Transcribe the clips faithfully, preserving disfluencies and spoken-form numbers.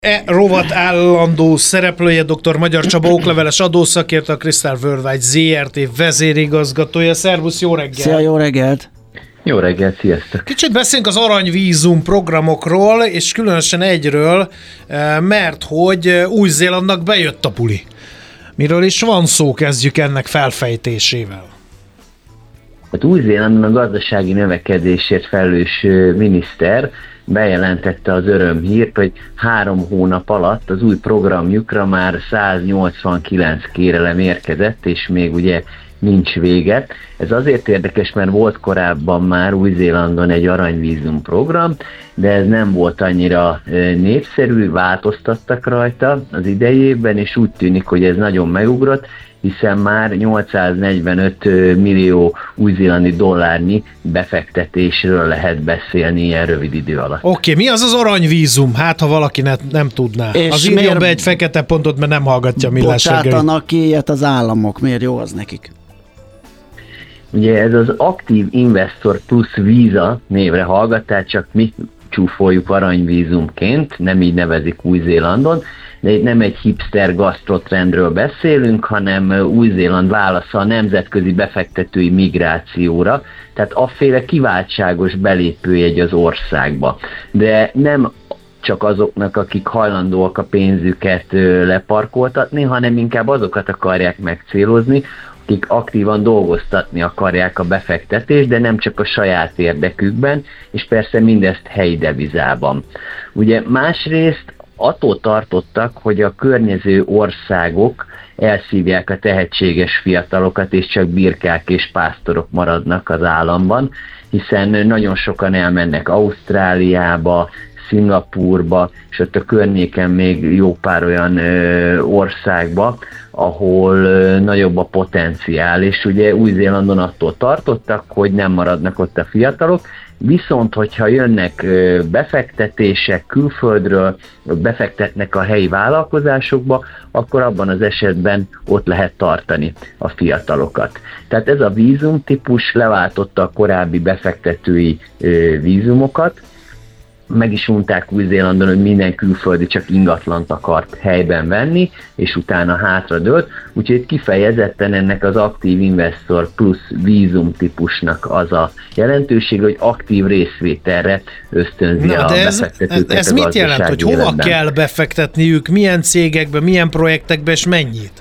E rovat állandó szereplője dr. Magyar Csaba okleveles adószakértő, a Crystal Worldwide zé er té vezérigazgatója. Szervusz, jó reggelt! Szia, jó reggelt! Jó reggelt, sziasztok! Kicsit beszélünk az aranyvízum programokról, és különösen egyről, mert hogy Új-Zélandnak bejött a puli. Miről is van szó, kezdjük ennek felfejtésével. Hát Új-Zélandon a gazdasági növekedésért felelős miniszter bejelentette az örömhírt, hogy három hónap alatt az új programjukra már száznyolcvankilenc kérelem érkezett, és még ugye nincs vége. Ez azért érdekes, mert volt korábban már Új-Zélandon egy aranyvízum program, de ez nem volt annyira népszerű, változtattak rajta az idejében, és úgy tűnik, hogy ez nagyon megugrott, hiszen már nyolcszáznegyvenöt millió új-zélandi dollárnyi befektetésről lehet beszélni ilyen rövid idő alatt. Oké, okay, mi az az aranyvízum? Hát, ha valaki ne, nem tudná. És az írjon be egy fekete pontot, mert nem hallgatja a Millás reggelit. Bocsátanak ki ilyet az államok, miért jó az nekik? Ugye ez az Active Investor Plus Visa névre hallgat, tehát csak mi csúfoljuk aranyvízumként, nem így nevezik Új-Zélandon, de itt nem egy hipster gasztrotrendről beszélünk, hanem Új-Zéland válasza a nemzetközi befektetői migrációra, tehát afféle kiváltságos belépőjegy az országba. De nem csak azoknak, akik hajlandóak a pénzüket leparkoltatni, hanem inkább azokat akarják megcélozni, akik aktívan dolgoztatni akarják a befektetést, de nem csak a saját érdekükben, és persze mindezt helyi devizában. Ugye másrészt attól tartottak, hogy a környező országok elszívják a tehetséges fiatalokat, és csak birkák és pásztorok maradnak az államban, hiszen nagyon sokan elmennek Ausztráliába, Szingapúrba, és ott a környéken még jó pár olyan ö, országba, ahol ö, nagyobb a potenciál, és ugye Új-Zélandon attól tartottak, hogy nem maradnak ott a fiatalok, viszont hogyha jönnek ö, befektetések külföldről, befektetnek a helyi vállalkozásokba, akkor abban az esetben ott lehet tartani a fiatalokat. Tehát ez a vízumtípus leváltotta a korábbi befektetői ö, vízumokat, meg is mondták Új-Zélandon, hogy minden külföldi csak ingatlant akart helyben venni, és utána hátradőlt, úgyhogy kifejezetten ennek az Active Investor Plus vízum típusnak az a jelentőség, hogy aktív részvételre ösztönzi Na, a ez, befektetőket. Ez, ez mit jelent, hogy hova életben kell befektetniük, milyen cégekbe, milyen projektekbe, és mennyit?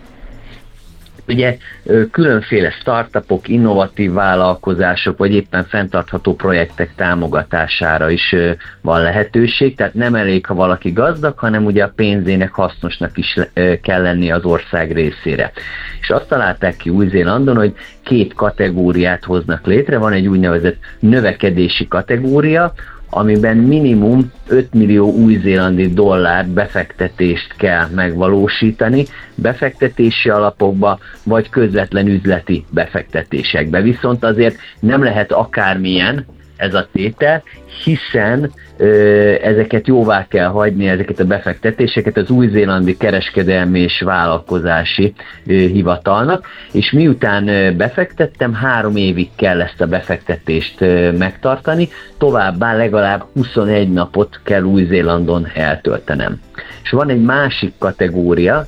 Ugye különféle startupok, innovatív vállalkozások, vagy éppen fenntartható projektek támogatására is van lehetőség, tehát nem elég, ha valaki gazdag, hanem ugye a pénzének hasznosnak is kell lenni az ország részére. És azt találták ki Új-Zélandon, hogy két kategóriát hoznak létre, van egy úgynevezett növekedési kategória, amiben minimum öt millió új-zélandi dollár befektetést kell megvalósítani, befektetési alapokba, vagy közvetlen üzleti befektetésekbe. Viszont azért nem lehet akármilyen ez a tétel, hiszen ö, ezeket jóvá kell hagyni, ezeket a befektetéseket az új-zélandi kereskedelmi és vállalkozási ö, hivatalnak, és miután ö, befektettem, három évig kell ezt a befektetést ö, megtartani, továbbá legalább huszonegy napot kell Új-Zélandon eltöltenem. És van egy másik kategória,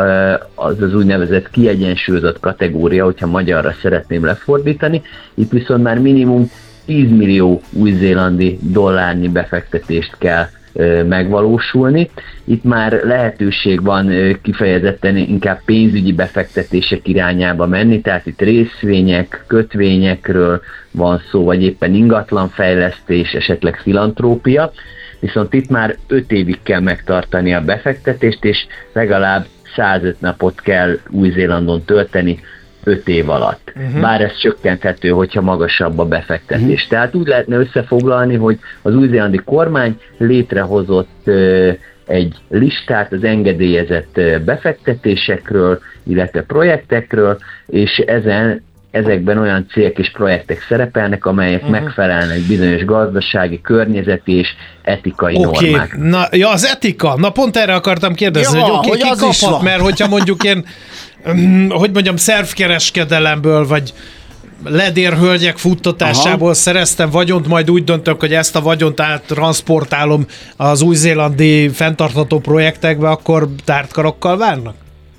az az úgynevezett kiegyensúlyozott kategória, hogyha magyarra szeretném lefordítani, itt viszont már minimum tíz millió új-zélandi dollárnyi befektetést kell ö, megvalósulni. Itt már lehetőség van ö, kifejezetten inkább pénzügyi befektetések irányába menni, tehát itt részvények, kötvényekről van szó, vagy éppen ingatlanfejlesztés, esetleg filantrópia, viszont itt már öt évig kell megtartani a befektetést, és legalább százöt napot kell Új-Zélandon tölteni öt év alatt. Uh-huh. Bár ez csökkenthető, hogyha magasabb a befektetés. Uh-huh. Tehát úgy lehetne összefoglalni, hogy az új-zélandi kormány létrehozott ö, egy listát az engedélyezett befektetésekről, illetve projektekről, és ezen ezekben olyan cégek és projektek szerepelnek, amelyek uh-huh. megfelelnek bizonyos gazdasági, környezeti és etikai okay. normáknak. Na, ja, az etika. Na pont erre akartam kérdezni, ja, hogy oké, okay, ki kaphat, mert hogyha mondjuk én, hogy mondjam, szervkereskedelemből, vagy ledérhölgyek futtatásából Aha. szereztem vagyont, majd úgy döntök, hogy ezt a vagyont áttranszportálom az új-zélandi fenntartható projektekbe, akkor tártkarokkal várnak?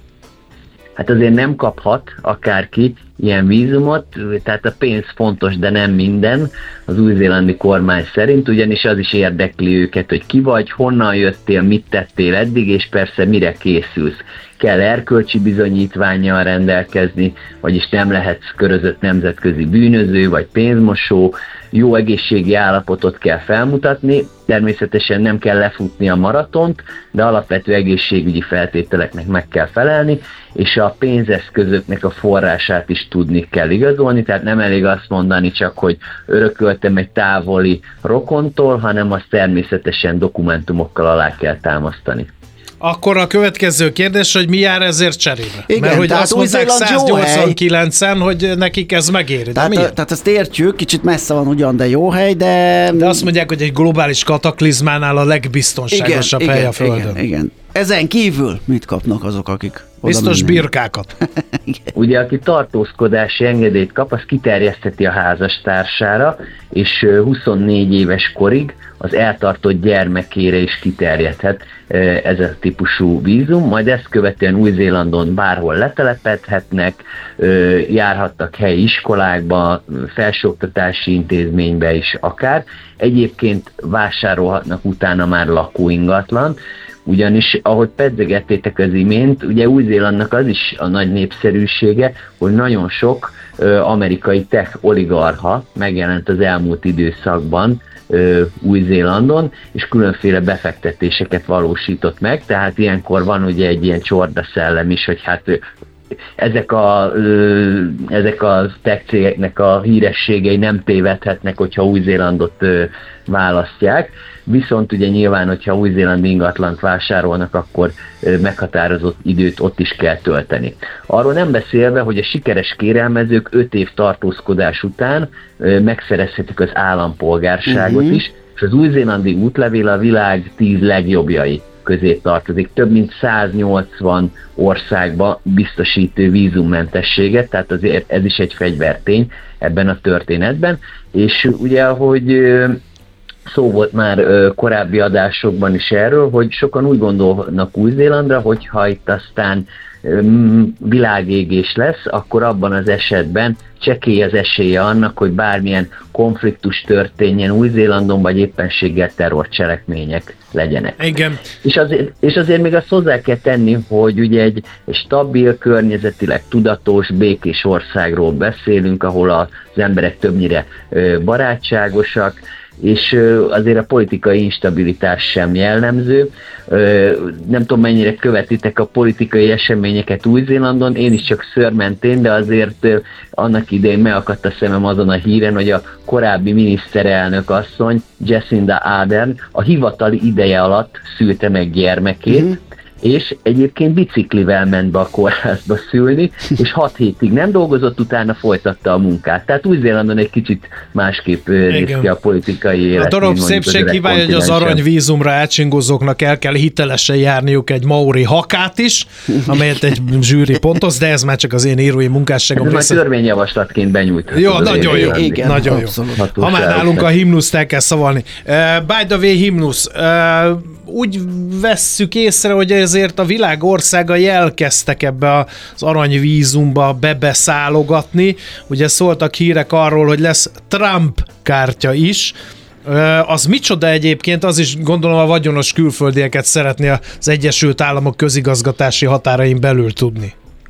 Hát azért nem kaphat akárki ilyen vízumot, tehát a pénz fontos, de nem minden az új-zélandi kormány szerint, ugyanis az is érdekli őket, hogy ki vagy, honnan jöttél, mit tettél eddig, és persze mire készülsz. Kell erkölcsi bizonyítvánnyal rendelkezni, vagyis nem lehetsz körözött nemzetközi bűnöző, vagy pénzmosó, jó egészségi állapotot kell felmutatni, természetesen nem kell lefutni a maratont, de alapvető egészségügyi feltételeknek meg kell felelni, és a pénzeszközöknek a forrását is tudni kell igazolni, tehát nem elég azt mondani csak, hogy örököltem egy távoli rokontól, hanem azt természetesen dokumentumokkal alá kell támasztani. Akkor a következő kérdés, hogy mi jár ezért cserébe? Igen, mert hogy azt mondták száznyolcvankilencen, hogy nekik ez megéri. Tehát, tehát ezt értjük, kicsit messze van ugyan, de jó hely, de... De azt mondják, hogy egy globális kataklizmánál a legbiztonságosabb igen, hely igen, a Földön. Igen, igen. Ezen kívül mit kapnak azok, akik biztos birkákat. Ugye, aki tartózkodási engedélyt kap, az kiterjesztheti a házastársára, és huszonnégy éves korig az eltartott gyermekére is kiterjedhet ez a típusú vízum, majd ezt követően Új-Zélandon bárhol letelepedhetnek, járhattak helyi iskolákba, felsőoktatási intézménybe is akár. Egyébként vásárolhatnak utána már lakóingatlant, ugyanis, ahogy pedzegettétek az imént, ugye Új-Zélandnak az is a nagy népszerűsége, hogy nagyon sok ö, amerikai tech oligarcha megjelent az elmúlt időszakban ö, Új-Zélandon, és különféle befektetéseket valósított meg, tehát ilyenkor van ugye egy ilyen csordaszellem is, hogy hát ezek a, ö, ezek a tech cégeknek a hírességei nem tévedhetnek, hogyha Új-Zélandot ö, választják. Viszont ugye nyilván, hogyha új-zélandi ingatlant vásárolnak, akkor meghatározott időt ott is kell tölteni. Arról nem beszélve, hogy a sikeres kérelmezők öt év tartózkodás után megszerezhetik az állampolgárságot uh-huh. is, és az új-zélandi útlevél a világ tíz legjobbjai közé tartozik. Több mint száznyolcvan országban biztosít vízummentességet, tehát azért ez is egy fegyvertény ebben a történetben. És ugye, ahogy szó volt már ö, korábbi adásokban is erről, hogy sokan úgy gondolnak Új-Zélandra, hogy ha itt aztán ö, világégés lesz, akkor abban az esetben csekély az esélye annak, hogy bármilyen konfliktus történjen Új-Zélandon, vagy éppenséggel terrorcselekmények legyenek. Igen. És azért, és azért még azt hozzá kell tenni, hogy ugye egy, egy stabil, környezetileg tudatos, békés országról beszélünk, ahol az emberek többnyire ö, barátságosak, és azért a politikai instabilitás sem jellemző. Nem tudom, mennyire követitek a politikai eseményeket Új-Zélandon, én is csak szőrmentén, de azért annak idején megakadt a szemem azon a híren, hogy a korábbi miniszterelnök asszony, Jacinda Ardern a hivatali ideje alatt szülte meg gyermekét, mm-hmm. és egyébként biciklivel ment be a kórházba szülni, és hat hétig nem dolgozott, utána folytatta a munkát. Tehát Új-Zélandon egy kicsit másképp néz ki a politikai élet. A darab szépség kívánja, hogy az aranyvízumra átsingozóknak el kell hitelesen járniuk egy maori hakát is, amelyet egy zsűri pontoz, de ez már csak az én írói munkásságom. Ez már törvényjavaslatként benyújtható. Jó, nagyon jó. Igen, nagyon jó. Ha már nálunk a himnuszt el kell szavalni. Uh, by the way, himnusz. Uh, úgy vesszük észre, hogy ezért a világ országai elkezdtek ebbe az aranyvízumba bebeszálogatni. Ugye szóltak hírek arról, hogy lesz Trump kártya is. Az micsoda egyébként, az is gondolom a vagyonos külföldieket szeretné az Egyesült Államok közigazgatási határain belül tudni.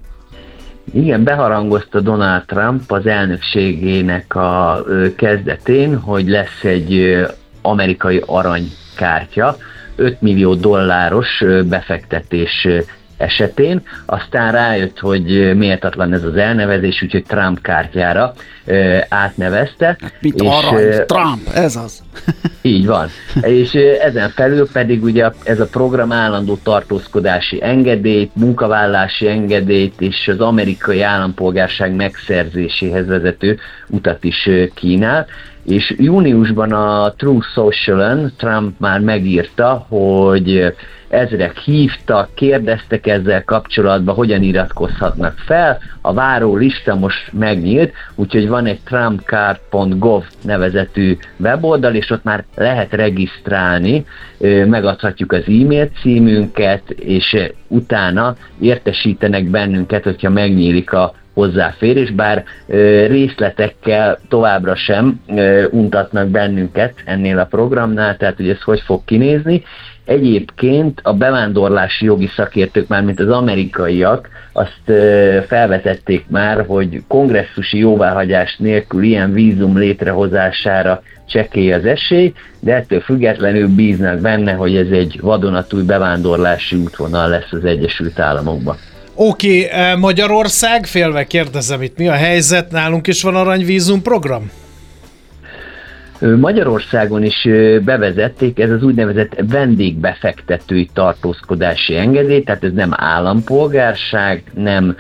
Igen, beharangozta Donald Trump az elnökségének a kezdetén, hogy lesz egy amerikai aranykártya, öt millió dolláros befektetés esetén, aztán rájött, hogy méltatlan ez az elnevezés, úgyhogy Trump kártyára ö, átnevezte. Mit és, arany, Trump, ez az. Így van. És ezen felül pedig ugye ez a program állandó tartózkodási engedélyt, munkavállási engedélyt és az amerikai állampolgárság megszerzéséhez vezető utat is kínál. És júniusban a Truth Social-en Trump már megírta, hogy ezrek hívtak, kérdeztek ezzel kapcsolatban, hogyan iratkozhatnak fel. A váró lista most megnyílt, úgyhogy van egy trumpcard pont gov nevezetű weboldal, és ott már lehet regisztrálni, megadhatjuk az e-mail címünket, és utána értesítenek bennünket, hogyha megnyílik a hozzáférés, bár ö, részletekkel továbbra sem ö, untatnak bennünket ennél a programnál, tehát hogy ez hogy fog kinézni. Egyébként a bevándorlási jogi szakértők, mármint az amerikaiak, azt ö, felvetették már, hogy kongresszusi jóváhagyás nélkül ilyen vízum létrehozására csekély az esély, de ettől függetlenül bíznak benne, hogy ez egy vadonatúj bevándorlási útvonal lesz az Egyesült Államokban. Oké, okay, Magyarország, félve kérdezem itt, mi a helyzet? Nálunk is van aranyvízum program? Magyarországon is bevezették, ez az úgynevezett vendégbefektetői tartózkodási engedély, tehát ez nem állampolgárság, nem,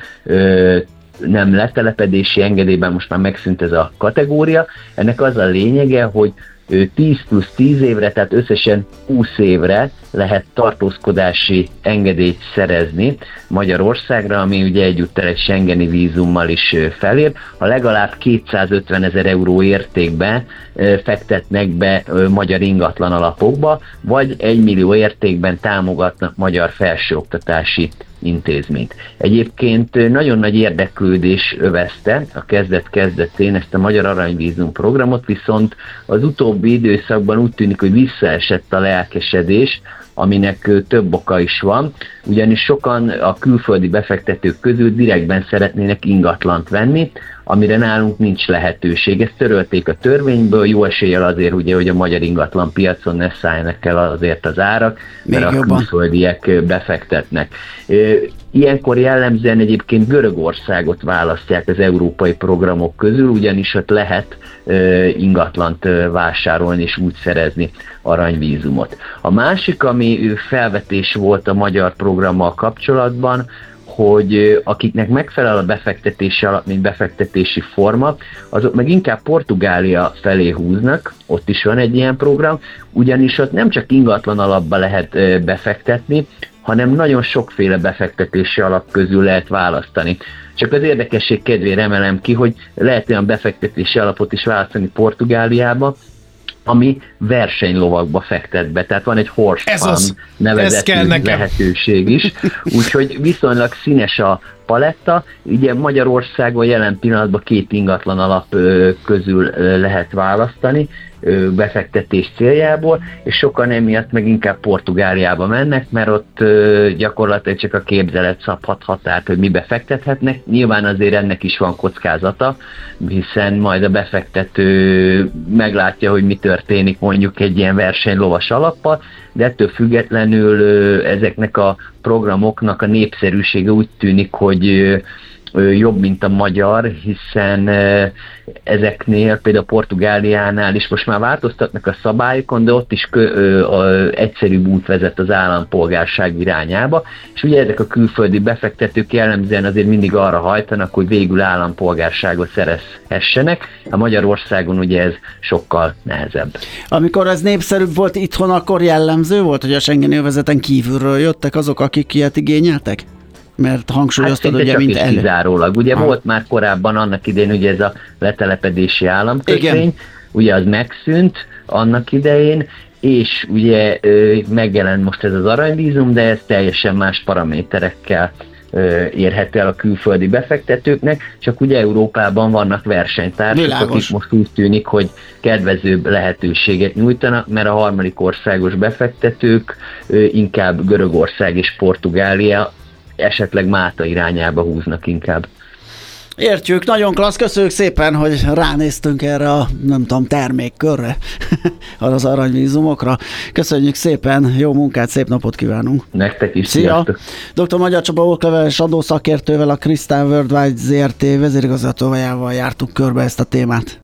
nem letelepedési engedélyben most már megszűnt ez a kategória. Ennek az a lényege, hogy tíz plusz tíz évre, tehát összesen húsz évre lehet tartózkodási engedélyt szerezni Magyarországra, ami ugye egyúttal egy schengeni vízummal is felér. Ha legalább kétszázötven ezer euró értékben fektetnek be magyar ingatlan alapokba, vagy egy millió értékben támogatnak magyar felsőoktatási intézményt. Egyébként nagyon nagy érdeklődés övezte a kezdet-kezdetén ezt a Magyar Aranyvízum programot, viszont az utóbbi időszakban úgy tűnik, hogy visszaesett a lelkesedés, aminek több oka is van, ugyanis sokan a külföldi befektetők közül direktben szeretnének ingatlant venni, amire nálunk nincs lehetőség. Ezt törölték a törvényből, jó eséllyel azért, ugye, hogy a magyar ingatlan piacon ne szálljanak el azért az árak, még mert jobban. A külföldiek befektetnek. Ilyenkor jellemzően egyébként Görögországot választják az európai programok közül, ugyanis ott lehet ingatlant vásárolni és úgy szerezni aranyvízumot. A másik, ami felvetés volt a magyar programmal kapcsolatban, hogy akiknek megfelel a befektetési alap, mint befektetési forma, azok meg inkább Portugália felé húznak, ott is van egy ilyen program, ugyanis ott nem csak ingatlan alapba lehet befektetni, hanem nagyon sokféle befektetési alap közül lehet választani. Csak az érdekesség kedvére emelem ki, hogy lehet olyan befektetési alapot is választani Portugáliába, ami versenylovakba fektet be. Tehát van egy horse fund nevezetű lehetőség is. Úgyhogy viszonylag színes a paletta. Ugye Magyarországon jelen pillanatban két ingatlan alap közül lehet választani befektetés céljából, és sokan emiatt meg inkább Portugáliába mennek, mert ott gyakorlatilag csak a képzelet szabhat határt, hogy mi befektethetnek. Nyilván azért ennek is van kockázata, hiszen majd a befektető meglátja, hogy mi történik mondjuk egy ilyen versenylovas alappal, de ettől függetlenül ezeknek a programoknak a népszerűsége úgy tűnik, hogy jobb, mint a magyar, hiszen ezeknél, például Portugáliánál is most már változtatnak a szabályokon, de ott is kö, ö, egyszerűbb út vezet az állampolgárság irányába, és ugye ezek a külföldi befektetők jellemzően azért mindig arra hajtanak, hogy végül állampolgárságot szerezhessenek. A Magyarországon ugye ez sokkal nehezebb. Amikor ez népszerűbb volt itthon, akkor jellemző volt, hogy a Schengeni övezeten kívülről jöttek azok, akik ilyet igényeltek? Mert hangsúlyoztad, hát, ugye, mint elő. Kizárólag. Ugye ha. Volt már korábban annak idején ugye ez a letelepedési államkötvény, ugye az megszűnt annak idején, és ugye megjelent most ez az aranyvízum, de ez teljesen más paraméterekkel érhető el a külföldi befektetőknek, csak ugye Európában vannak versenytársak, akik most úgy tűnik, hogy kedvezőbb lehetőséget nyújtanak, mert a harmadik országos befektetők inkább Görögország és Portugália, esetleg Málta irányába húznak inkább. Értjük, nagyon klassz, köszönjük szépen, hogy ránéztünk erre a, nem tudom, termékkörre, az aranyvízumokra. Köszönjük szépen, jó munkát, szép napot kívánunk. Nektek is, szia! Sziasztok. doktor Magyar Csaba okleveles adószakértővel, a Crystal Worldwide zé er té vezérigazgatójával jártuk körbe ezt a témát.